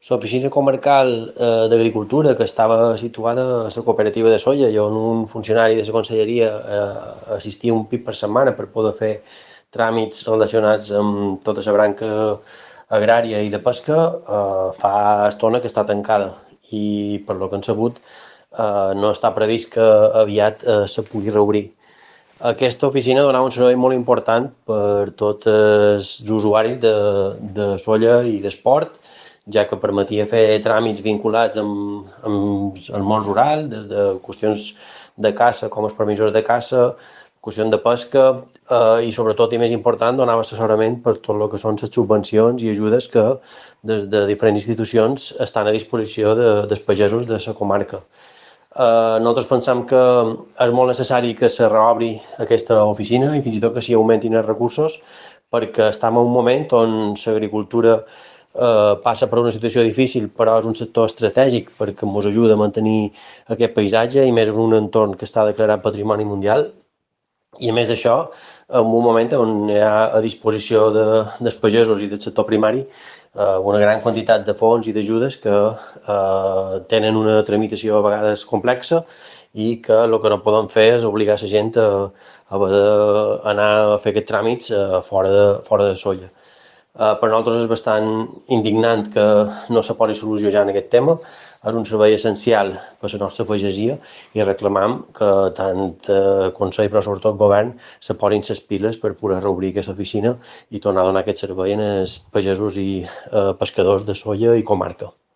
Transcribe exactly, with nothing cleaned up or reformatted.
L'oficina comarcal eh, d'Agricultura, que estava situada a la cooperativa de Solla, i on un funcionari de la conselleria eh, assistia un pit per setmana per poder fer tràmits relacionats amb tota la branca agrària i de pesca, eh, fa estona que està tancada i, per lo que hem sabut, eh, no està previst que aviat eh, se pugui reobrir. Aquesta oficina donava un servei molt important per tots els usuaris de, de Solla i d'esport, ja que permetia fer tràmits vinculats amb, amb el món rural, des de qüestions de caça com els permisos de caça, qüestions de pesca eh, i sobretot i més important donava assessorament per tot el que són les subvencions i ajudes que des de diferents institucions estan a disposició de, dels pagesos de la comarca. Uh, nosaltres pensam que és molt necessari que se reobri aquesta oficina i fins i tot que s'hi augmentin els recursos, perquè estem en un moment on l'agricultura uh, passa per una situació difícil, però és un sector estratègic perquè ens ajuda a mantenir aquest paisatge i més en un entorn que està declarat patrimoni mundial. I a més d'això, en un moment on hi ha a disposició de, dels pagesos i del sector primari eh, una gran quantitat de fons i d'ajudes que eh, tenen una tramitació a vegades complexa i que el que no poden fer és obligar la gent a, a haver d'anar a fer aquests tràmits eh, fora, de, fora de Solla. Uh, per nosaltres és bastant indignant que no se posi solució ja en aquest tema. És un servei essencial per a la nostra pagesia i reclamam que tant eh, Consell però sobretot Govern se posin les piles per poder reobrir aquesta oficina i tornar a donar aquest servei als pagesos i eh, pescadors de Solla i comarca.